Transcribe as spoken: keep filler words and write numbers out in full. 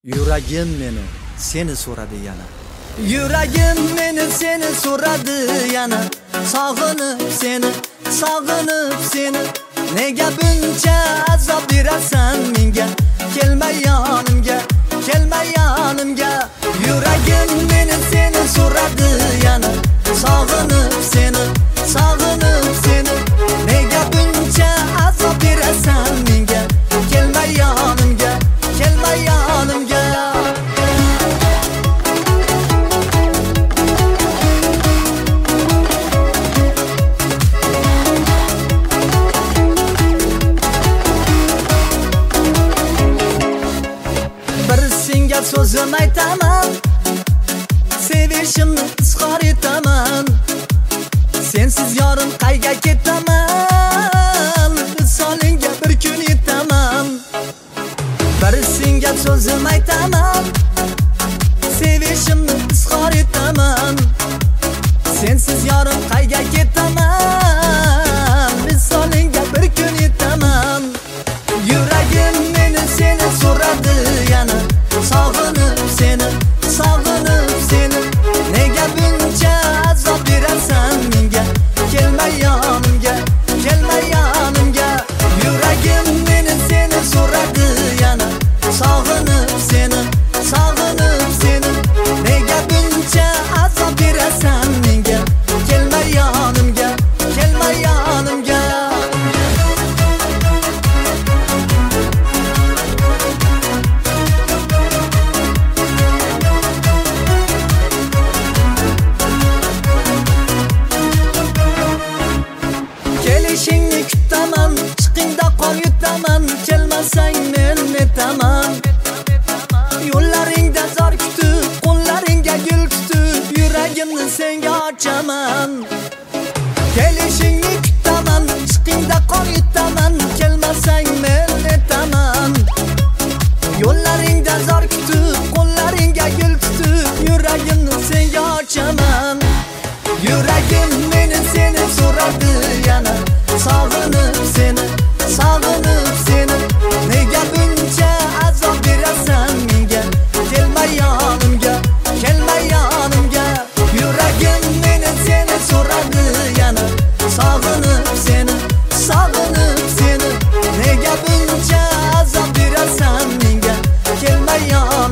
Yuragim meni seni so'radi yana. Yuragim meni seni so'radi yana. Sog'inib seni, sog'inib seni. Nega buncha azob berasan menga? Kelma yonimga, kelma yonimga. Yuragim meni seni so'radi yana. Sog'inib seni, sog'inib seni. Nega buncha azob berasan menga? Kelma yonimga, kelma yonimga. Senga so'zim aytaman, sevishimni izhor etaman. Sensiz yorim qayga ketaman, visolingga bir kun yetaman. Bir senga so'zim aytaman, sevishimni izhor etaman. Sensiz yorim qayga ketaman, visolingga bir kun yetaman. Yuragim meni seni so'radi yana. Sog'inib seni, sog'inib seni. Nega buncha azob berasan menga? Kelma yonimga, kelma yonimga. Yuragim meni seni so'radi yana. Sog'inib seni, sog'inib seni. Nega buncha azob berasan menga? Kelma yonimga, kelma yonimga. Kelishingni kutaman, chiqingda qon yutaman. Kelmasang men netaman. Yo'llaringda zor kutib, qo'llaringga gul tutib, yuragimni senga ochaman. Kelishingni kutaman, chiqingda qon yutaman. Kelmasang men netaman. Yo'llaringda zor kutib, qo'llaringga gul tutib, yuragimni senga ochaman. Yuragim meni seni so'radi yana. Sog'inib seni, sog'inib seni. Nega buncha azob berasan menga? Kelma yonimga, kelma yonimga. Yuragim meni seni so'radi yana. Sog'inib seni, sog'inib seni. Nega buncha azob berasan menga? Kelma yonimga.